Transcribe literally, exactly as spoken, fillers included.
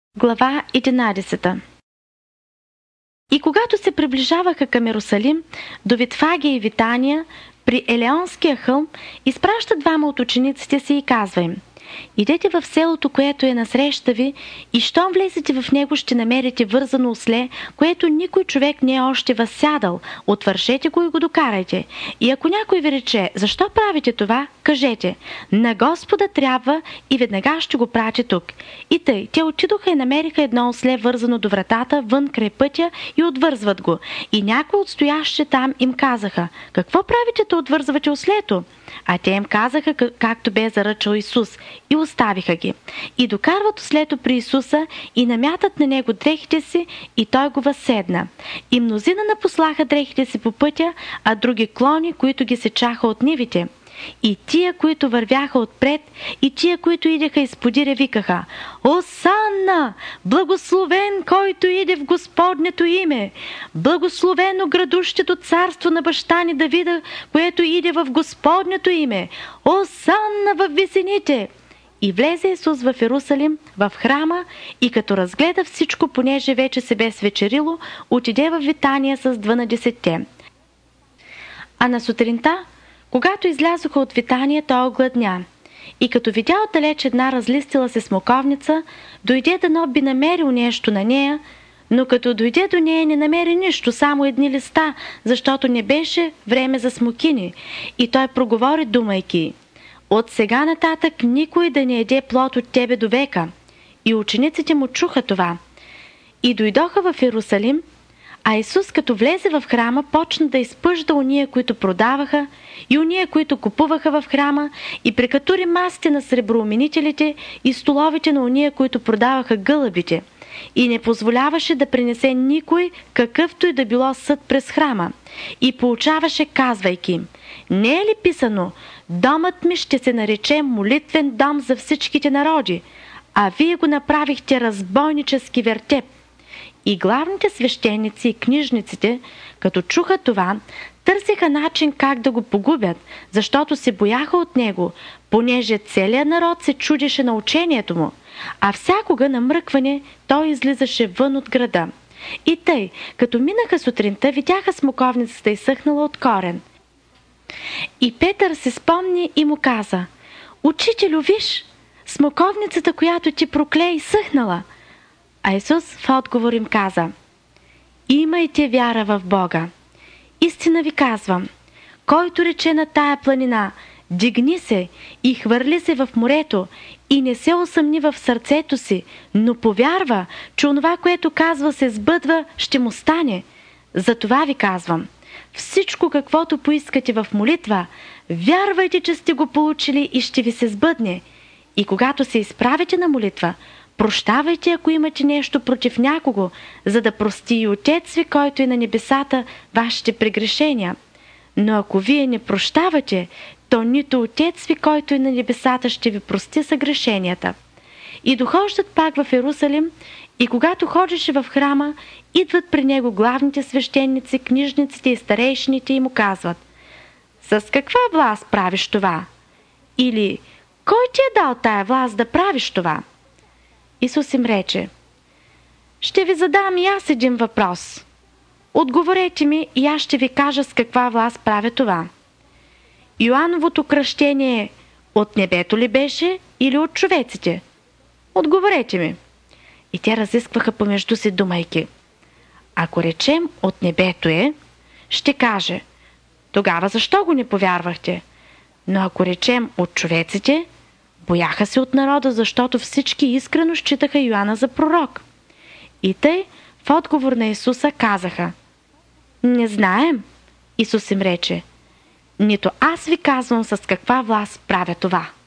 Глава единадесета. И когато се приближаваха към Йерусалим, до Витфагия и Витания, при Елеонския хълм, изпраща двама от учениците си и казва им: идете в селото, което е насреща ви, и щом влезете в него, ще намерите вързано осле, което никой човек не е още възсядал. Отвършете го и го докарайте. И ако някой ви рече: защо правите това? Кажете: на Господа трябва, и веднага ще го прати тук. И тъй, те отидоха и намериха едно осле вързано до вратата, вън край пътя, и отвързват го. И някои от стоящите там им казаха: какво правите да отвързвате ослето? А те им казаха, както бе заръчал Исус, и оставиха ги. И докарват ослето при Исуса и намятат на него дрехите си, и той го възседна. И мнозина напослаха дрехите си по пътя, а други клони, които ги сечаха от нивите. И тия, които вървяха отпред, и тия, които идеха изподире, викаха: Осанна! Благословен, който иде в Господнето име! Благословено градущето царство на баща ни Давида, което иде в Господнето име! Осанна във висините! И влезе Исус в Йерусалим, в храма, и като разгледа всичко, понеже вече се бе свечерило, отиде в Витания с дванадесетте. А на сутринта, когато излязоха от Витания, той огладня. И като видя отдалеч една разлистила се смоковница, дойде дано би намерил нещо на нея, но като дойде до нея, не намери нищо, само едни листа, защото не беше време за смокини. И той проговори, думайки: от сега нататък никой да не еде плод от тебе до века. И учениците му чуха това. И дойдоха в Йерусалим, а Исус, като влезе в храма, почна да изпъжда уния, които продаваха, и уния, които купуваха в храма, и прекатури масите на среброуменителите и столовите на уния, които продаваха гълъбите. И не позволяваше да принесе никой какъвто и да било съд през храма. И поучаваше, казвайки: не е ли писано: домът ми ще се нарече молитвен дом за всичките народи, а вие го направихте разбойнически вертеп. И главните свещеници и книжниците, като чуха това, търсиха начин как да го погубят, защото се бояха от него, понеже целият народ се чудеше на учението му, а всякога на мръкване той излизаше вън от града. И тъй, като минаха сутринта, видяха смоковницата изсъхнала от корен. И Петър се спомни и му каза: учителю, виж, смоковницата, която ти прокле, изсъхнала. А Исус в отговор им каза: имайте вяра в Бога. Истина ви казвам, който рече на тая планина: дигни се и хвърли се в морето, и не се усъмни в сърцето си, но повярва, че онова, което казва, се сбъдва, ще му стане. Затова ви казвам, всичко, каквото поискате в молитва, вярвайте, че сте го получили и ще ви се сбъдне. И когато се изправите на молитва, прощавайте, ако имате нещо против някого, за да прости и Отец ви, който е на небесата, вашите прегрешения. Но ако вие не прощавате, то нито Отец ви, който е на небесата, ще ви прости съгрешенията. И дохождат пак в Йерусалим, и когато ходеше в храма, идват при него главните свещеници, книжниците и старейшините и му казват: с каква власт правиш това? Или кой ти е дал тая власт да правиш това? Исус им рече: ще ви задам и аз един въпрос. Отговорете ми и аз ще ви кажа с каква власт правя това. Йоановото кръщение от небето ли беше или от човеците? Отговорете ми. И те разискваха помежду си, думайки: ако речем от небето е, ще каже: тогава защо го не повярвахте? Но ако речем от човеците, бояха се от народа, защото всички искрено считаха Йоанна за пророк. И тъй в отговор на Исуса казаха: не знаем. Исус им рече: нито аз ви казвам с каква власт правя това.